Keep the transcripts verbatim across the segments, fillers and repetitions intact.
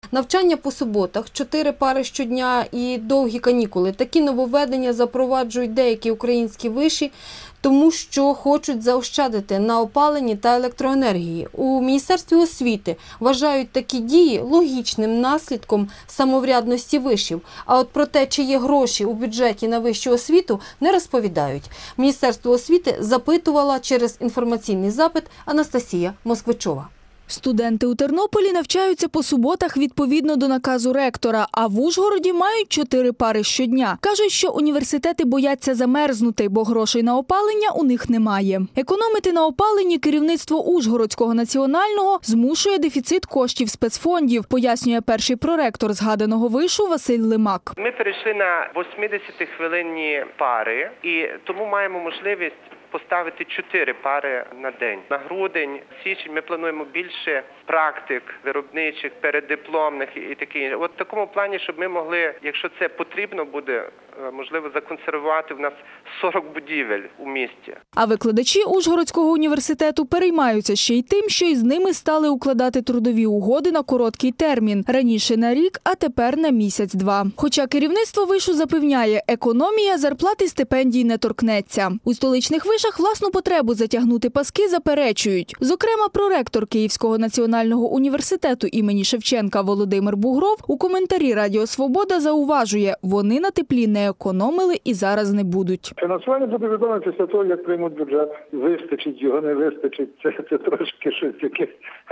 Навчання по суботах, чотири пари щодня і довгі канікули. Такі нововведення запроваджують деякі українські виші, тому що хочуть заощадити на опаленні та електроенергії. У Міністерстві освіти вважають такі дії логічним наслідком самоврядності вишів. А от про те, чи є гроші у бюджеті на вищу освіту, не розповідають. Міністерство освіти запитувала через інформаційний запит Анастасія Москвичова. Студенти у Тернополі навчаються по суботах відповідно до наказу ректора, а в Ужгороді мають чотири пари щодня. Кажуть, що університети бояться замерзнути, бо грошей на опалення у них немає. Економити на опаленні керівництво Ужгородського національного змушує дефіцит коштів спецфондів, пояснює перший проректор згаданого вишу Василь Лимак. Ми перейшли на восьмидесятихвилинні пари і тому маємо можливість поставити чотири пари на день. На грудень, січень ми плануємо більше практик виробничих, переддипломних і таке. От в такому плані, щоб ми могли, якщо це потрібно буде, можливо, законсервувати в нас сорок будівель у місті. А викладачі Ужгородського університету переймаються ще й тим, що із ними стали укладати трудові угоди на короткий термін. Раніше на рік, а тепер на місяць-два. Хоча керівництво вишу запевняє, економія зарплати стипендій не торкнеться. У столичних вишах власну потребу затягнути паски заперечують. Зокрема, проректор Київського національного університету імені Шевченка Володимир Бугров у коментарі Радіо Свобода зауважує, вони на теплі не економили і зараз не будуть. Фінансування буде відомо після того, як приймуть бюджет. Вистачить його, не вистачить. Це, це трошки щось якесь.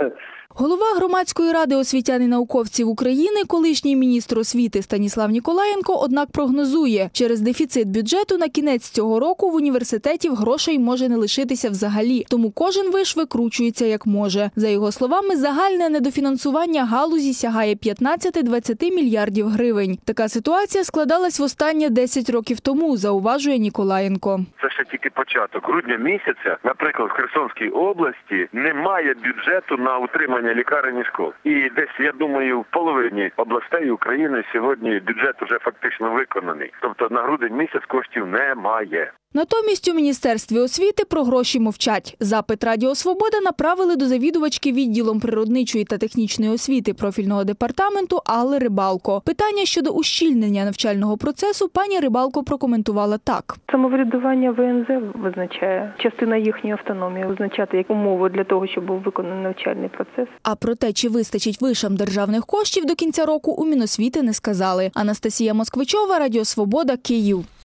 Голова Громадської ради освітян і науковців України, колишній міністр освіти Станіслав Ніколаєнко, однак прогнозує, через дефіцит бюджету на кінець цього року в університетів грошей може не лишитися взагалі, тому кожен виш викручується як може. За його словами, загальне недофінансування галузі сягає п'ятнадцять-двадцять мільярдів гривень. Така ситуація складалась востаннє десять років тому, зауважує Ніколаєнко. Це ще тільки початок. Грудня місяця, наприклад, в Херсонській області немає бюджету на утримання лікарень і школ. І десь, я думаю, в половині областей України сьогодні бюджет вже фактично виконаний. Тобто на грудень місяць коштів немає. Натомість у Міністерстві освіти про гроші мовчать. Запит Радіо Свобода направили до завідувачки відділом природничої та технічної освіти профільного департаменту Алли Рибалко. Питання щодо ущільнення навчального процесу пані Рибалко прокоментувала так. Самоврядування В Н З визначає, частина їхньої автономії визначати як умову для того, щоб був виконаний навчальний процес. А про те, чи вистачить вишам державних коштів до кінця року, у Міносвіти не сказали. Анастасія Москвичова, Радіо Свобода, Київ.